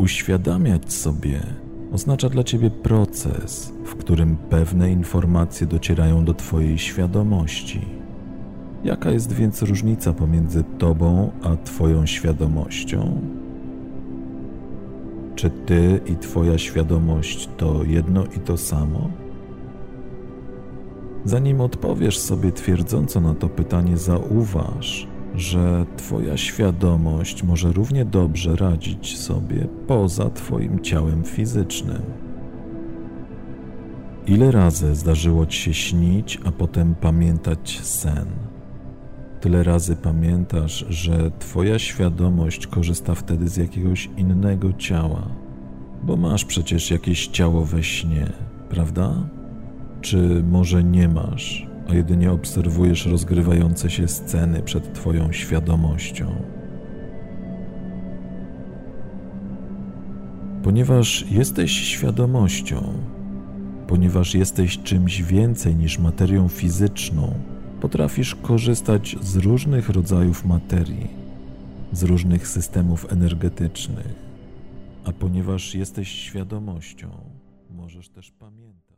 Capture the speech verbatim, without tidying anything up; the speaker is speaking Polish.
Uświadamiać sobie oznacza dla ciebie proces, w którym pewne informacje docierają do twojej świadomości. Jaka jest więc różnica pomiędzy tobą a twoją świadomością? Czy ty i twoja świadomość to jedno i to samo? Zanim odpowiesz sobie twierdząco na to pytanie, zauważ, że twoja świadomość może równie dobrze radzić sobie poza twoim ciałem fizycznym. Ile razy zdarzyło ci się śnić, a potem pamiętać sen? Tyle razy pamiętasz, że twoja świadomość korzysta wtedy z jakiegoś innego ciała, bo masz przecież jakieś ciało we śnie, prawda? Czy może nie masz, a jedynie obserwujesz rozgrywające się sceny przed twoją świadomością? Ponieważ jesteś świadomością, ponieważ jesteś czymś więcej niż materią fizyczną, potrafisz korzystać z różnych rodzajów materii, z różnych systemów energetycznych, a ponieważ jesteś świadomością, możesz też pamiętać.